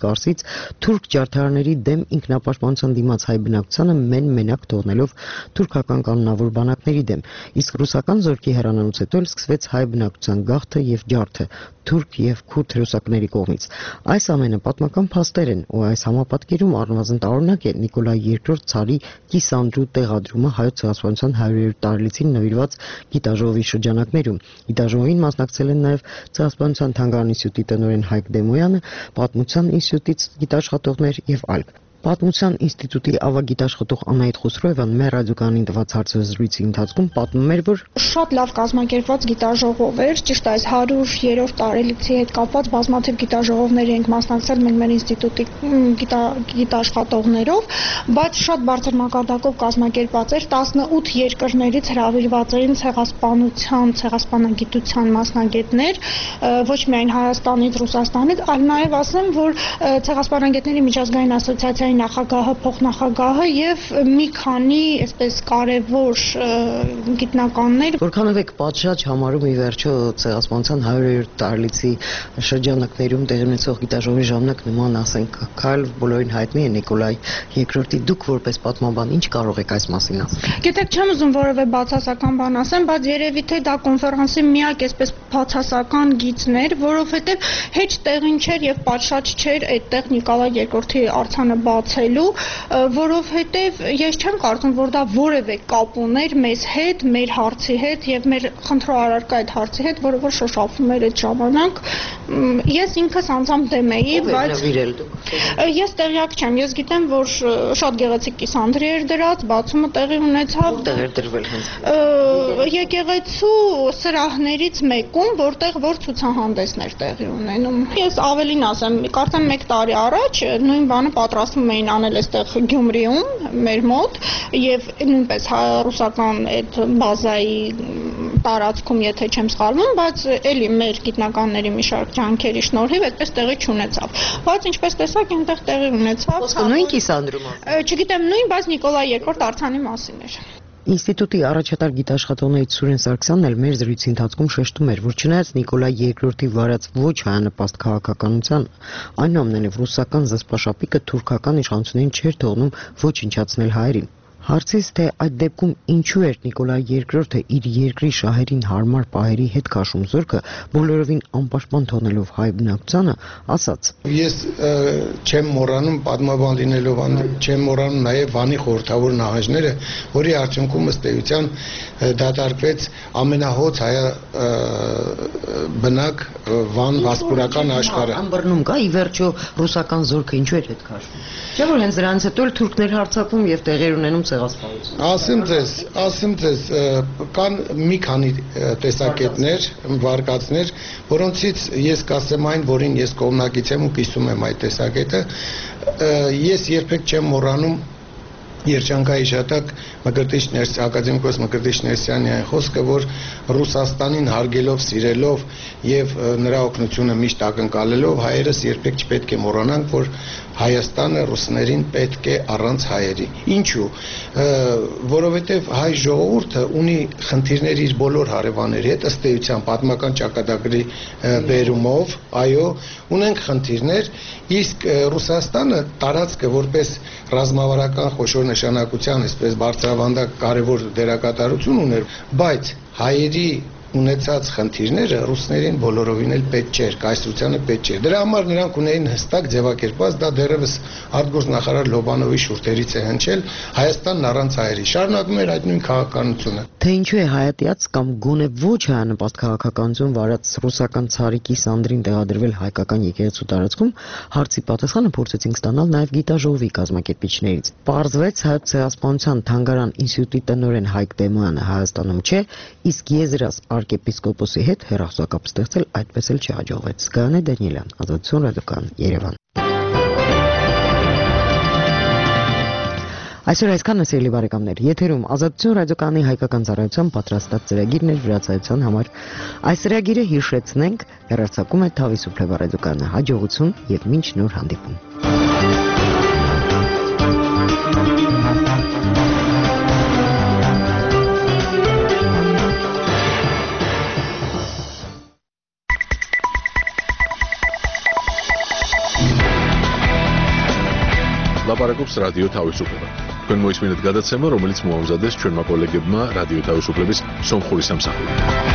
թուրք ջարդարանների դեմ ինքնապաշտպանության դիմաց հայ բնակչությանը մենակ թողնելով թուրքական կանոնավոր բանակների դեմ, իսկ ռուսական զորքի հեռանալուց հետո սկսվեց հայ բնակչության գաղթը եւ ջարդը թուրք եւ քուրդ հրոսակների կողմից։ Այս ամենը պատմական փաստեր են, ու այս համապատկերում առնվազն տարօրինակ է Նիկոլայ II ցարի կիսանդրու տեղադրումը հայոց ցեղասպանության 100-րդ տարելիցին նվիրված գիտաժողովի շրջանակներում։ Գիտաժողովին մասնակցել են նաեւ ցեղասպանության թանգարանի ինստիտուտի տնօրեն Հայկ Դեմոյանը, պատմության ինստիտուտից գիտաշխատողներ եւ այլ։ Պատմության ինստիտուտի ավագիտաշխատող Անահիտ Խոսրոևան մեր ռադիոկայանին տված հարցազրույցի ընթացքում պատմում էր, որ շատ լավ կազմակերպված գիտաժողով էր, ճիշտ այս 100-րդ տարելիցի հետ կապված բազմաթիվ գիտաժողովների ենք մասնակցել մենք մեր ինստիտուտի գիտաշխատողներով, բայց շատ բարձր մակարդակով կազմակերպված էր 18 երկրներից հրավիրված էին ցեղասպանագիտության մասնագետներ, ոչ միայն Հայաստանից, Ռուսաստանից, այլ նաև ասեմ, որ ցեղասպանագետների միջազգային ասոցիացիայի նախագահը, փոխնախագահը եւ մի քանի այսպես կարևոր գիտնականներ, որքանով եք պատշաճ համարում ի վերջո ցեղասպանության 100-րդ տարելիցի շրջանակներում տեղի ունեցող գիտաժողովի ժամանակ նման ասենք քայլ բոլորին հայտնի է Նիկոլայ II-ի, դուք որպես պատմաբան ինչ կարող եք այս մասին ասել։ Գիտեք, չեմ ուզում որևէ բացասական բան ասեմ, բայց երևի թե դա կոնֆերանսի միակ այսպես բացասական գիծն էր, որովհետեւ հեչ տեղին չէր եւ պատշաճ չէր այդտեղ Նիկոլայ II-ի արձանը բացելու, որովհետև ես չեմ կարծում, որ դա որևէ կապ ուներ մեզ հետ, մեր հարցի հետ եւ մեր խնդրո առարկա այդ հարցի հետ, որը որ շոշափվում էր այդ ժամանակ։ Ես ինքս անձամբ դեմ էի, բայց ես տեղյակ չեմ, ես գիտեմ, որ շատ գեղեցիկ կիսանդրի էր դրած, բացումը տեղի ունեցավ եկեղեցու սրահներից մեկում, որտեղ որ ցուցահանդեսներ տեղի ունենում։ Ես ավելին ասեմ, կարծեմ 1 տարի առաջ նույն բանը պատրաստվում էին անել այստեղ Գյումրիում մեր մոտ եւ նույնպես ռուսական այդ բազայի տարածքում, եթե չեմ սխալվում, բայց էլի մեր գիտնականների մի շարք ջանքերի շնորհիվ այդպես տեղի չունեցավ։ Բայց ինչպես տեսակ, այնտեղ տեղի ունեցավ։ Նույն կիսանդրում։ Չգիտեմ նույն, բայց Նիկոլայ II արձանի մասին էր։ Ինստիտուտի առաջատար գիտաշխատողներից Սուրեն Սարգսյանն էլ մեր զրույցի ընթացքում շեշտում էր, որ չնայած Նիկոլայ II-ի վարած ոչ հայանպաստ քաղաքականության, այնուամենայնիվ ռուսական զսպաշապիկը թուրքական իշխանություններին չէր թողնում ոչնչացնել հայերին։ Հարցից թե այդ դեպքում ինչու էր Նիկոլայ II-ը իր երկրի շահերին հարմար պահերի հետ քաշում զորքը, բոլորովին անպաշտպան թողնելով հայ բնակչությանը, ասաց. Ես չեմ մոռանում պատմաբան լինելով, չեմ մոռանում նաև Վանի խորհրդավոր նահանջները, որի արդյունքում ըստ էության դատարկվեց ամենահոծ բնակ Վան վասպուրական աշխարհը։ Ամբռնում կա ի վերջո ռուսական զորքը ինչու էր հետ քաշում։ Չէ՞ որ հենց դրանից հետո թուրքներ հարձակվում եւ տեղեր ունենում Ասեմ ձեզ, կան մի քանի տեսակետներ, վարկածներ, որոնցից ես կասեմ այն, որին ես կողմնակից եմ ու կիսում եմ այդ տեսակետը, ես երբեք չեմ մոռանում Երջանկայի շատակ ակադեմիկոս Մկրտիչ Ներսյանի այն խոսքը, որ Ռուսաստանին հարգելով, սիրելով եւ նրա օգնությունը միշտ ակնկալելով հայերս երբեք չպետք է մոռանանք, որ Հայաստանը ռուսներին պետք է առանց հայերի։ Ինչու՞։ Որովհետև հայ ժողովուրդը ունի խնդիրներ իր բոլոր հարևանների հետ, ըստ էության պատմական ճակատագրի բերումով, այո, ունենք խնդիրներ, իսկ Ռուսաստանը տարածքը որպես ռազմավարական խոշոր նշանակության, այսպես բարձրավանդակ կարևոր դերակատարություն ուներ, բայց հայերի ունեցած խնդիրները ռուսներին բոլորովին էլ պետք չէր, կայսրությանը պետք չէր։ Դրա համար նրանք ունեին հստակ ձևակերպված, դա դեռևս արտգործնախարար Լոբանովի շուրթերից է հնչել, Հայաստանն առանց հայերի։ Շարունակում էր այդ նույն քաղաքականությունը։ Թե ինչու է հայատյաց կամ գոնե ոչ հայանպաստ քաղաքականություն վարած ռուսական ցարի կիսանդրին տեղադրվել հայկական եկեղեցու տարածքում, հարցի պատասխանը փորձեցինք ստանալ նաև գիտաժողովի կազմակերպիչներից։ Պարզվեց հայոց ցեղասպանության թանգարան ինստիտուտի տնօրեն Հայկ Դեմոյանը Հայաստանում չէ, իսկ Եզրաս arczepiskopos-ի հետ հեռախոսակապ ստեղծել այդպես էլ չհաջողվեց։ Գայանե Դանիելյան, Ազատություն ռադիոկայան, Երևան։ Այսօր այսքանն է, սիրելի բարեկամներ, եթերում Ազատություն ռադիոկայանի հայկական ծառայության պատրաստած ծրագիրն էր վրացայության համար։ Այս ծրագիրը հիշեցնենք, հեռարձակում է Թավիսուփլեվա ռադիոկայանը։ Հաջողություն եւ մինչ նոր հանդիպում։ ლაპარაკობს რადიო თავისუფლება. თქვენ მოისმინეთ გადაცემა, რომელიც მოამზადეს ჩვენმა კოლეგებმა რადიო თავისუფლების სომხური სამსახური.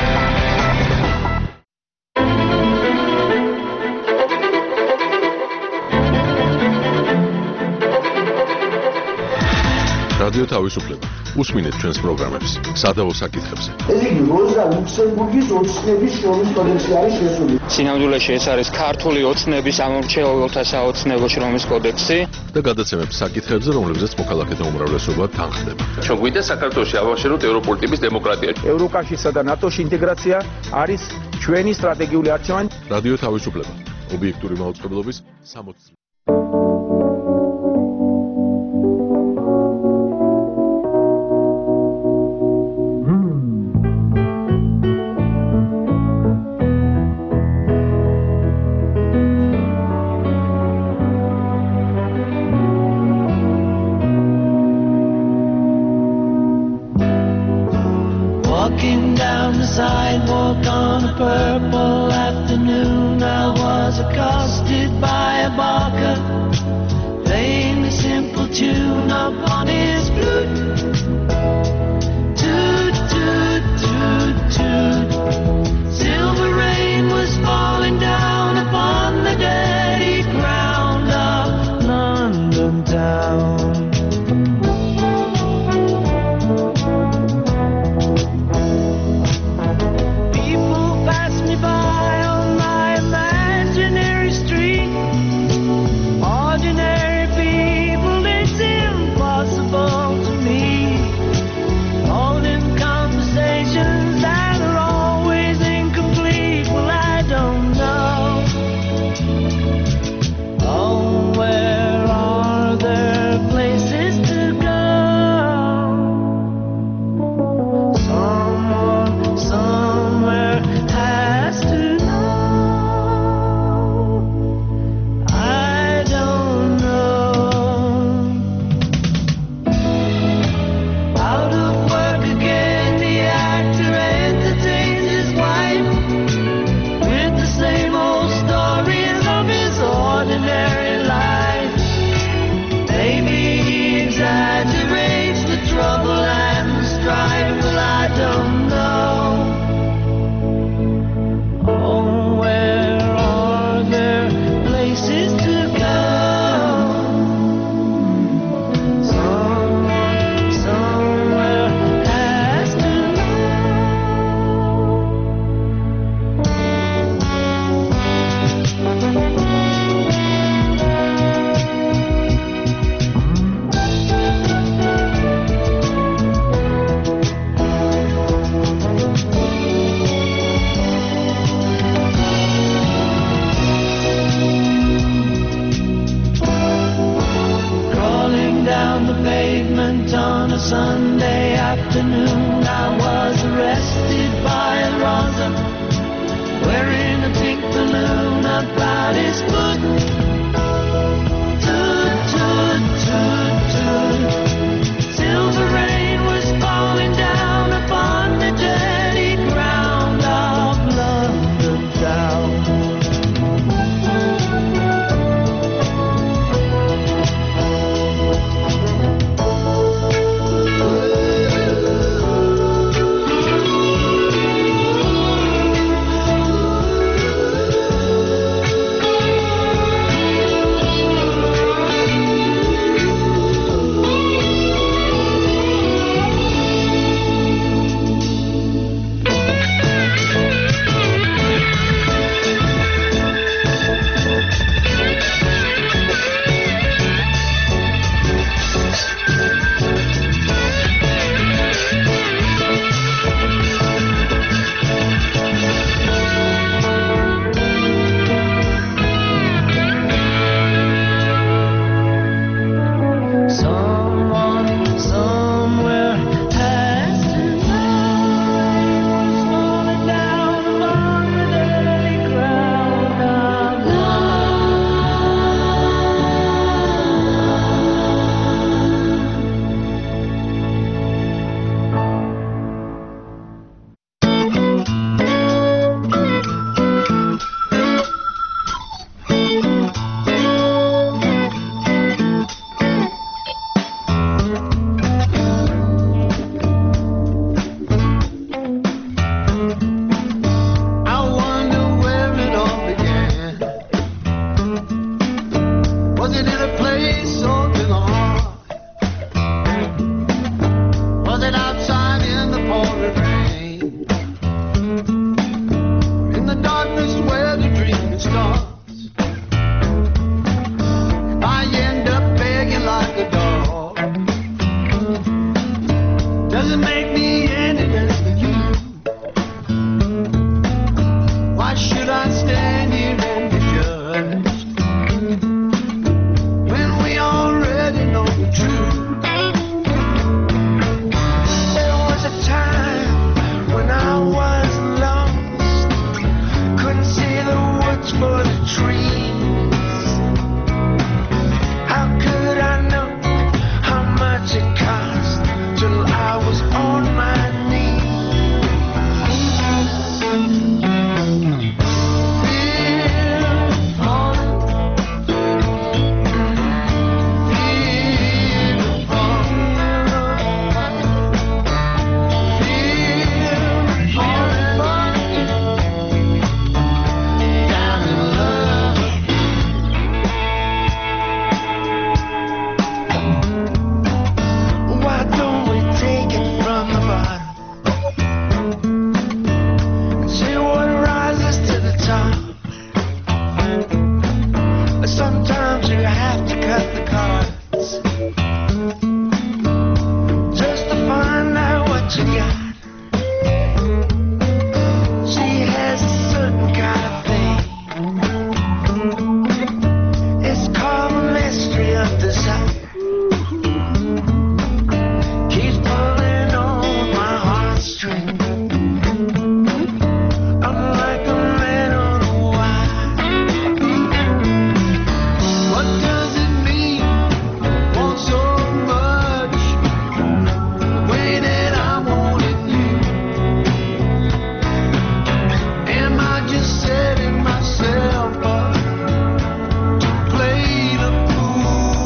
რადიო თავისუფლება. უსმინეთ ჩვენს პროგრამებს სადავო საკითხებზე. ეს იგი როზა ლუქსემბურგის ოცნების შრომის კოდექსი არის შესული. სინამდვილეში ეს არის ქართული ოცნების ამორჩეულთა საოცნებო შრომის კოდექსი და გადაცემებს საკითხებზე, რომლებზეც მოქალაქეთა უმრავლესობა თანხდება. ჩვენ გვინდა საქართველოში ავაშენოთ ევროპული ტიპის დემოკრატია. ევროკავშირსა და ნატოში ინტეგრაცია არის ჩვენი სტრატეგიული არჩევანი. რადიო თავისუფლება. ობიექტური მაუწყებლობის 60 sidewalk on a purple afternoon, I was accosted by a barker playing a simple tune upon his flute. Toot, toot, toot, toot. Silver rain was falling down upon the dirty ground of London town. Was it in a place or in the heart? Was it outside in the pouring rain? In the darkness where the dream starts? If I end up begging like a dog, does it make me any less than you? Why should I stand here and be judged when we already know the truth? There was a time when I was lost, couldn't see the woods for the trees. How could I know how much it cost till I was on my knees? Why don't we take it from the bottom and see what rises to the top? Sometimes you have to cut the cards just to find out what you got. She has a certain kind of thing. It's called the mystery of desire. Keeps pulling on my heartstrings. I'm like a man on a wire. What does it mean? Want so much, the way that I wanted you. Am I just setting myself up to play the fool?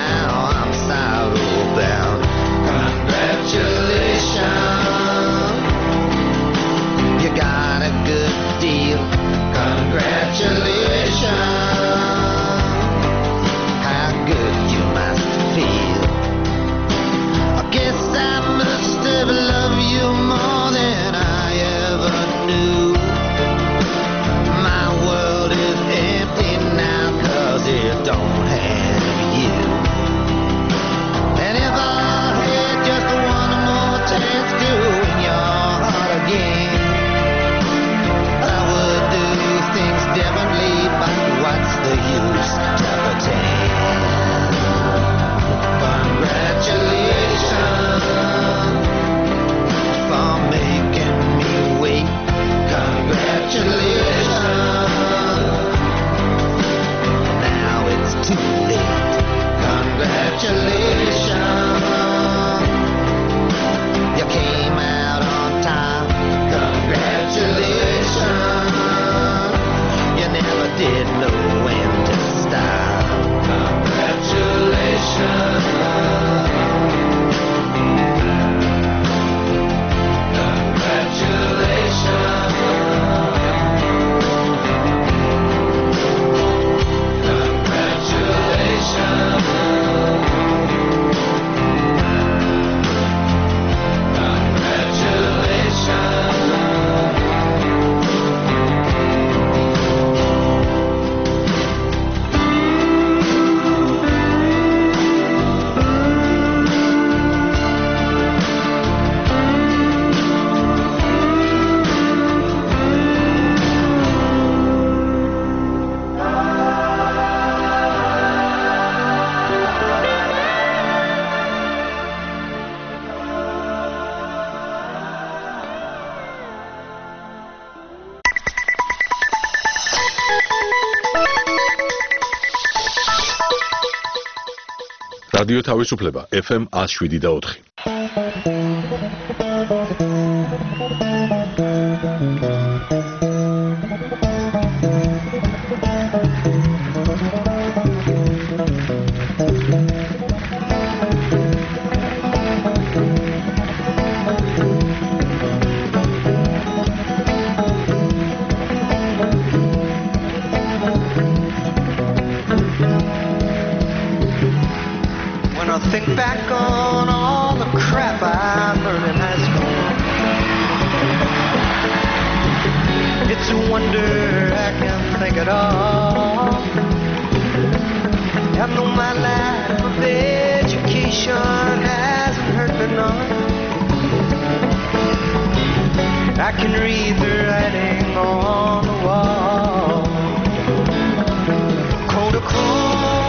Congratulations. რადიო თავისუფლება FM 107.4. Think back on all the crap I learned in high school. It's a wonder I can think it all. I know my life of education hasn't hurt me none. I can read the writing on the wall. Kodachrome.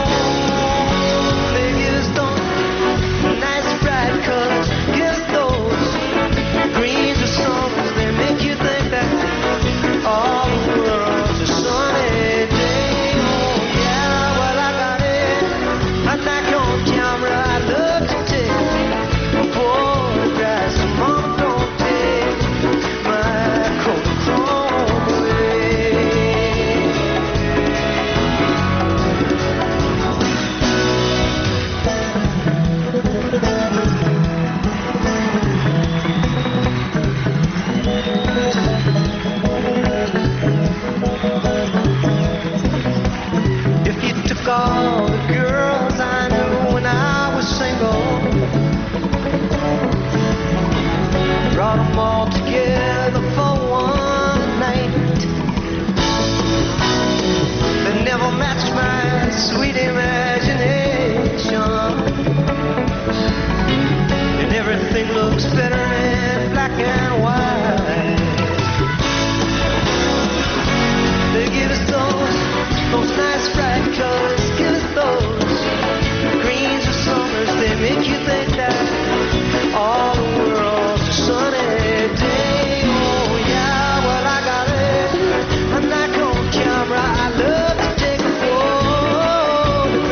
All the girls I knew when I was single, brought them all together for one night. They never matched my sweet imagination, and everything looks better in black and white. They give us those nice bright colors, give us those greens or summers. They make you think that all the world's a sunny day. Oh yeah, well I got it, a Nikon camera. I love to take a photograph.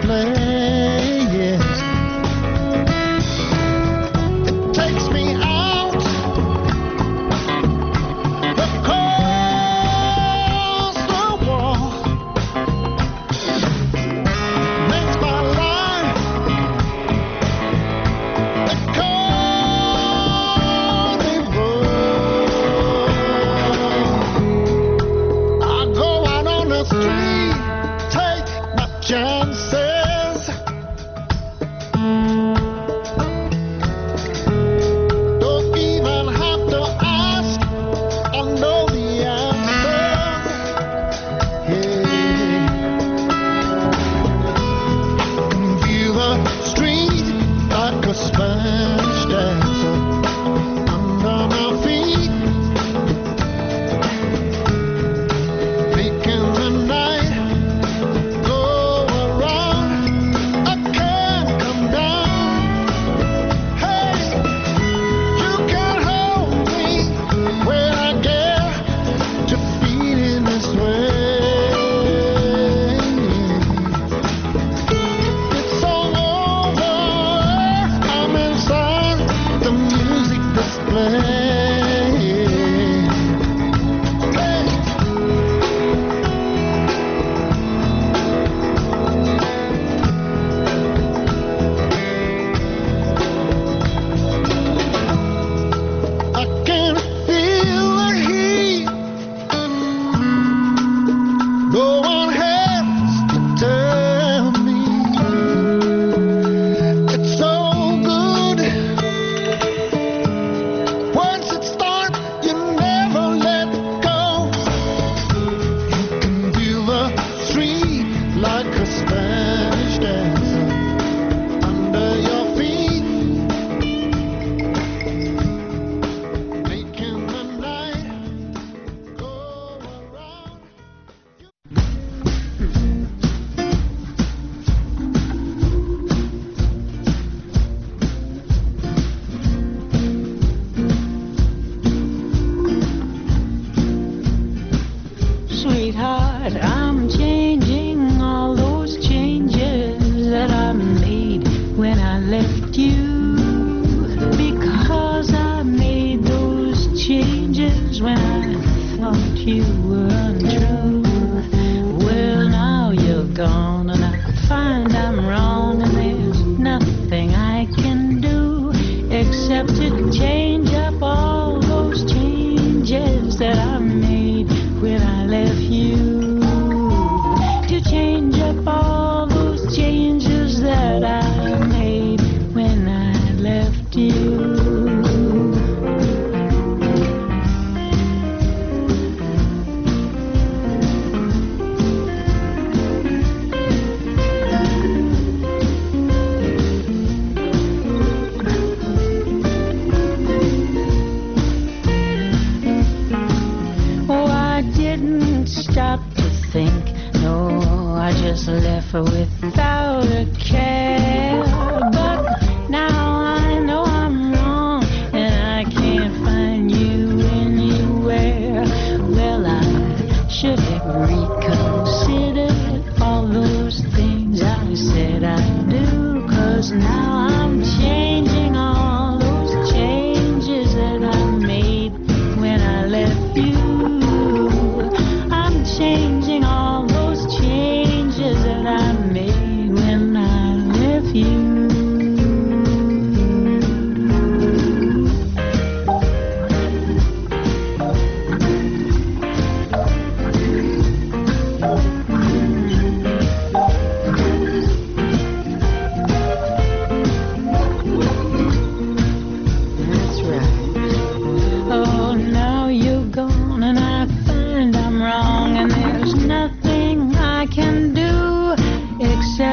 Except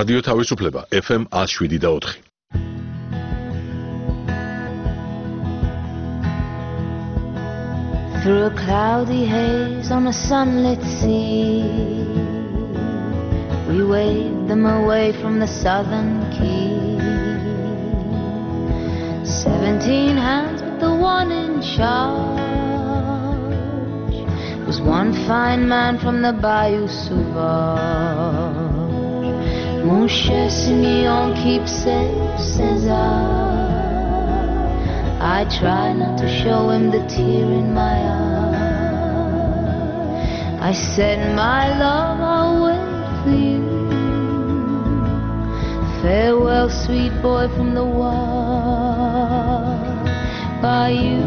რადიო თავისუფლება FM 107.4. Through a cloudy haze on a sunlit sea, we waved them away from the southern key. 17 hands, but the one in charge was one fine man from the Bayou Sauvage. Mon cher Simeon, keep safe, César. I try not to show him the tear in my eye. I said, my love, I'll wait for you. Farewell, sweet boy from the wild bayou.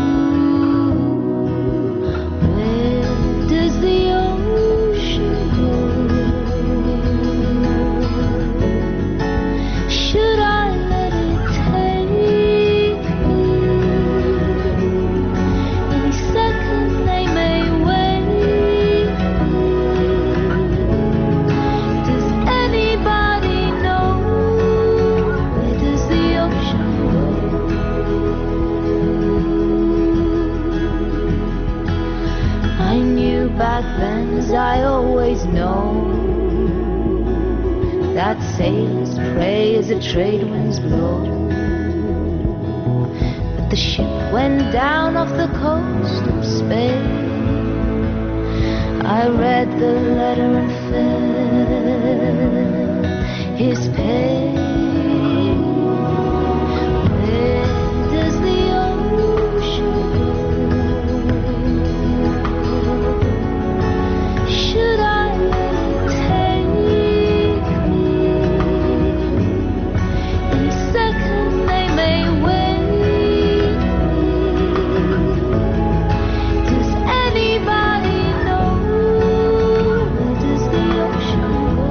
Where does the ocean go? Should I let it take me? Any second they may wake me. Does anybody know? Where does the ocean go? I knew back then, as I always know, that sailors pray as the trade winds blow. But the ship went down off the coast of Spain. I read the letter and felt his pain. Where does the ocean go? Should I let it take me? Any second they may wake me. Does anybody know? Where does the ocean go?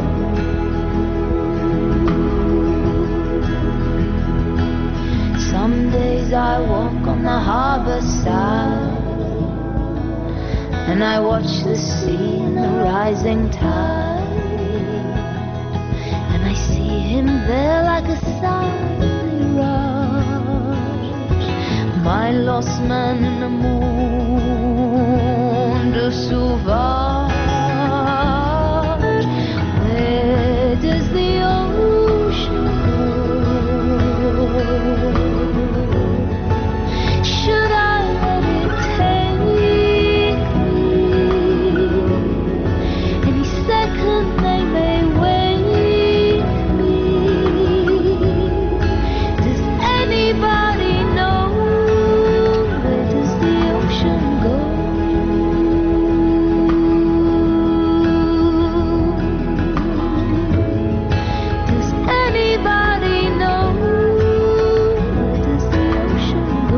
Some days I walk on the harbor side, and I watch the sea and the rising tide, and I see him there like a silent rush, my lost man in the monde sauvage. Where does the ocean go? Should I let it take me? Any second they may wake me. Does anybody know? Where does the ocean go? Does anybody know? Where does the ocean go?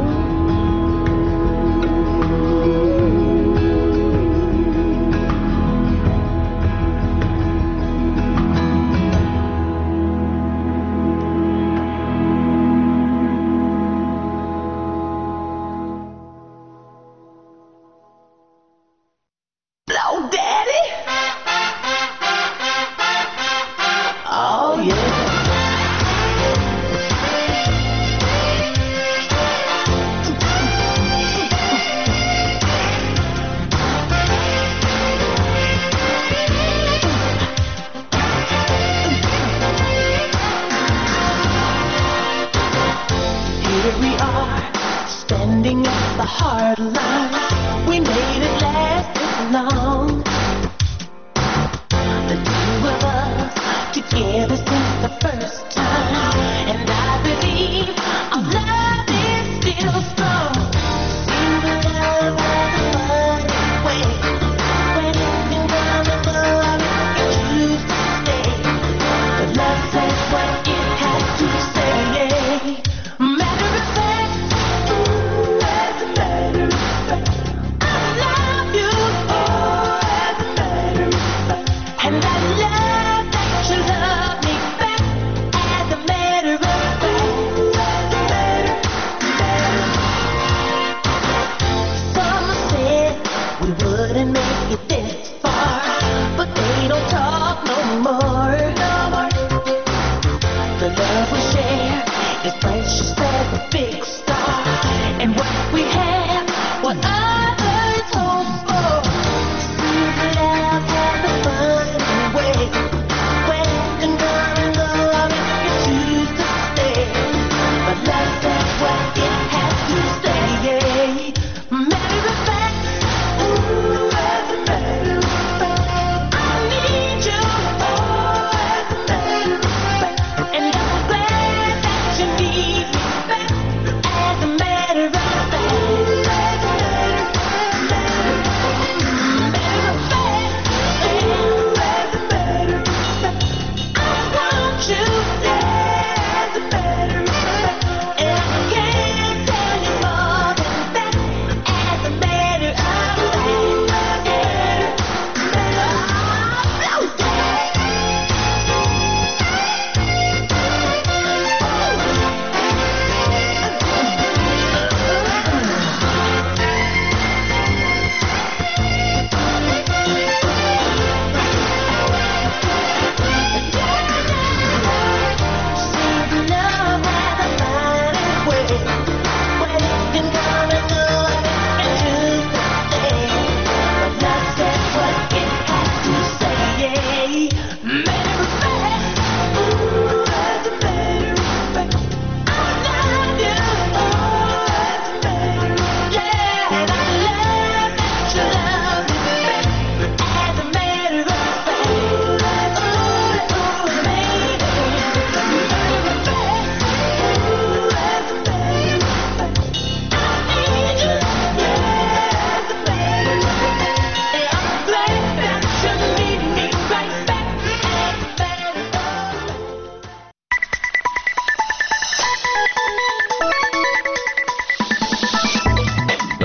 Blow daddy. Oh yeah. Here we are, standing at the hard line. We made it last this long. The two of us together since the first time, and I believe our love is still strong. In the love of the money way, when it's been done above, you choose to stay. But love says what it has to say. Matter of fact, as a matter of fact, I love you. Oh, as a matter of fact, and I love that you love me back. As a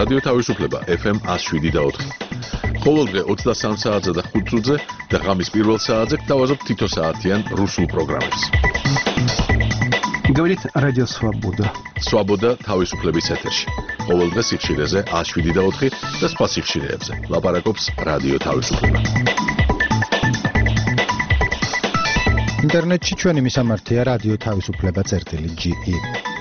რადიო თავისუფლება FM 107.4. ყოველდღე 23 საათზე და 5 წუთზე და ღამის პირველ საათზე გთავაზობთ თითო საათიან რუსულ პროგრამებს. Говорит Радио Свобода. Свобода თავისუფლების ეთერში. ყოველდღე სიხშირეზე 107.4 და სხვა სიხშირეებზე. ლაპარაკობს რადიო თავისუფლება. ინტერნეტში ჩვენი მისამართია რადიო თავისუფლება.ge